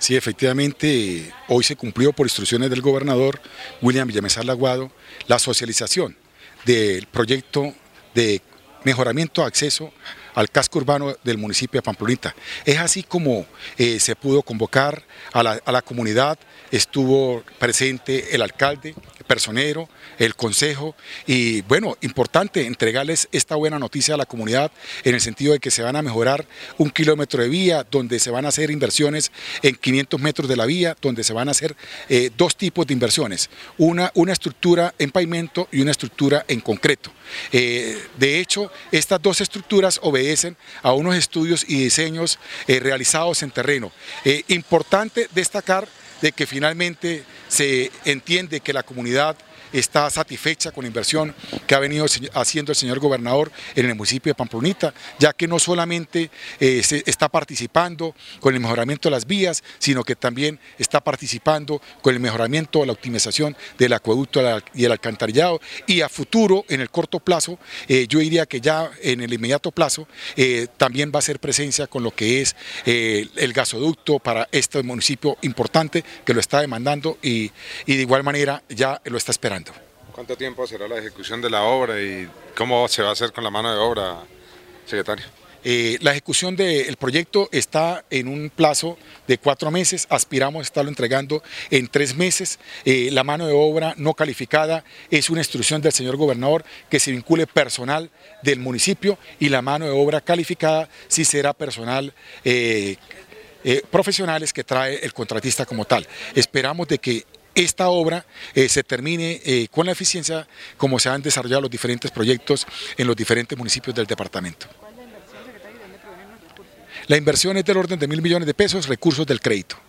Sí, efectivamente, hoy se cumplió por instrucciones del gobernador William Villamizar Laguado la socialización del proyecto de mejoramiento de acceso al casco urbano del municipio de Pamplonita. Es así como se pudo convocar a la comunidad, estuvo presente el alcalde, el personero, el consejo y bueno, importante entregarles esta buena noticia a la comunidad en el sentido de que se van a mejorar 1 kilómetro de vía, donde se van a hacer inversiones en 500 metros de la vía, donde se van a hacer dos tipos de inversiones, una estructura en pavimento y una estructura en concreto. De hecho, estas dos estructuras obedecen a unos estudios y diseños realizados en terreno. Importante destacar de que finalmente se entiende que la comunidad está satisfecha con la inversión que ha venido haciendo el señor gobernador en el municipio de Pamplonita, ya que no solamente se está participando con el mejoramiento de las vías, sino que también está participando con el mejoramiento de la optimización del acueducto y el alcantarillado, y a futuro, en el corto plazo, yo diría que ya en el inmediato plazo, también va a ser presencia con lo que es el gasoducto para este municipio importante que lo está demandando y de igual manera ya lo está esperando. ¿Cuánto tiempo será la ejecución de la obra y cómo se va a hacer con la mano de obra, secretario? La ejecución del proyecto está en un plazo de 4 meses, aspiramos a estarlo entregando en 3 meses. La mano de obra no calificada es una instrucción del señor gobernador que se vincule personal del municipio y la mano de obra calificada sí será personal profesionales que trae el contratista como tal. Esperamos de que esta obra se termine con la eficiencia como se han desarrollado los diferentes proyectos en los diferentes municipios del departamento. ¿Cuál es la inversión, secretario, y de dónde provienen los recursos? La inversión es del orden de 1.000 millones de pesos, recursos del crédito.